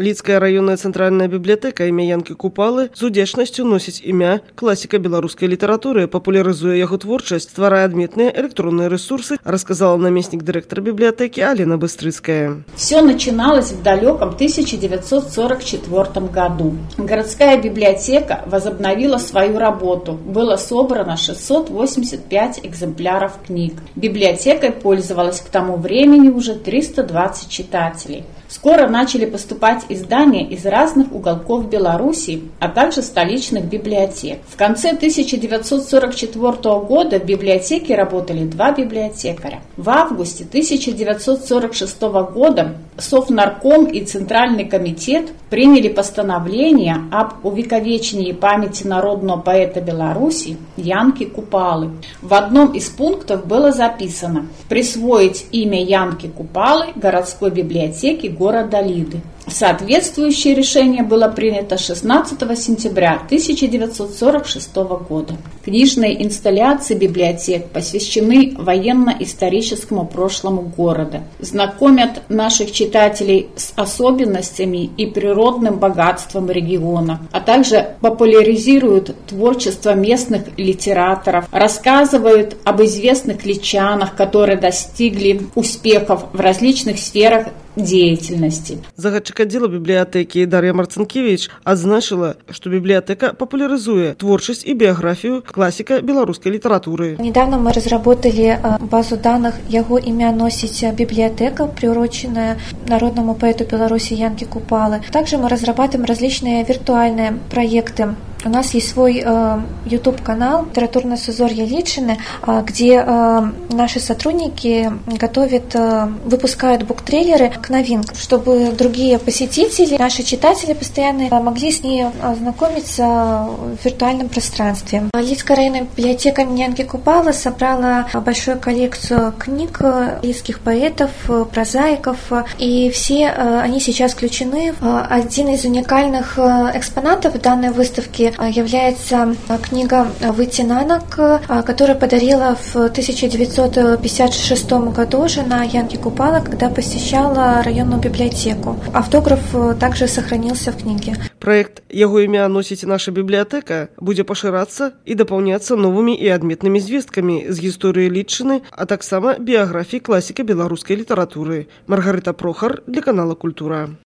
Лідская районная центральная библиотека імя Янкі Купалы з удзячнасцю носіць імя класіка беларускай літаратуры, папулярызуе яго творчасць, стварае адметныя электронные ресурсы, рассказала наместник директора библиотеки Алина Быстрыцкая. Все начиналось в далеком 1944 году. Городская библиотека возобновила свою работу. Было собрано 685 экземпляров книг. Библиотекой пользовалась к тому времени уже 320 читателей. Скоро начали поступать издания из разных уголков Беларуси, а также столичных библиотек. В конце 1944 года в библиотеке работали 2 библиотекаря. В августе 1946 года Совнарком и Центральный комитет приняли постановление об увековечении памяти народного поэта Беларуси Янки Купалы. В одном из пунктов было записано присвоить имя Янки Купалы городской библиотеке города Лиды. Соответствующее решение было принято 16 сентября 1946 года. Книжные инсталляции библиотек посвящены военно-историческому прошлому города, знакомят наших читателей с особенностями и природным богатством региона, а также популяризируют творчество местных литераторов, рассказывают об известных личанах, которые достигли успехов в различных сферах деятельности. Загадчик библиотеки Дар'я Марцинкевич адзначила, что библиотека популяризует творчесть и биографию классика белорусской литературы. Недавно мы разработали базу данных, его имя носит библиотека, приуроченная народному поэту Беларуси Янки Купалы. Также мы разрабатываем различные виртуальные проекты. У нас есть свой YouTube-канал «Литературное сузорье Литшины», где наши сотрудники выпускают буктрейлеры к новинкам, чтобы другие посетители, наши читатели постоянные могли с ней ознакомиться в виртуальном пространстве. Лидская районная библиотека Янки Купалы собрала большую коллекцию книг лидских поэтов, прозаиков, и все они сейчас включены. Один из уникальных экспонатов данной выставки является книга «Вытинанок», которую подарила в 1956 году жена Янки Купалы, когда посещала районную библиотеку. Автограф также сохранился в книге. Проект «Яго імя носіць наша бібліятэка» будзе пашырацца і дапаўняцца новымі і адметнымі звесткамі з гісторыі Літчыны, а таксама біяграфіі класіка беларускай літаратуры. Маргарыта Прохар для канала «Культура».